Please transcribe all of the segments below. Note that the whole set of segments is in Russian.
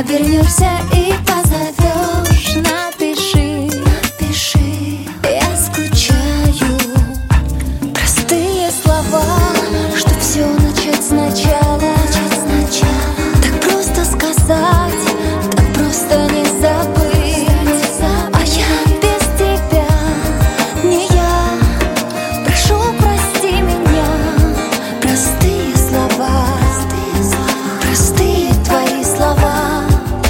Обернешься и позовешь. Напиши, я скучаю. Простые слова, чтоб все начать сначала. Так просто сказать, так просто не забыть. А я без тебя, не я. Прошу, прости меня. Простые слова, простые твои слова.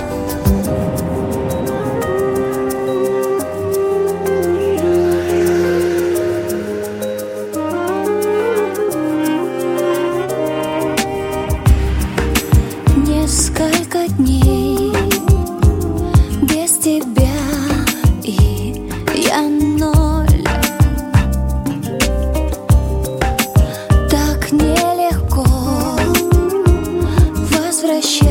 Несколько дней без тебя, и я ноль. Так нелегко. Возвращайся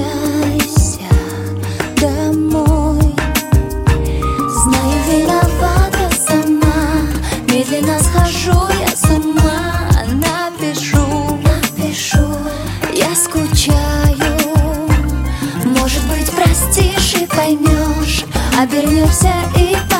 домой. Знаю, виновата сама. Медленно схожу я с ума. Напишу, я скучаю. Может быть, простишь и поймешь. Обернешься и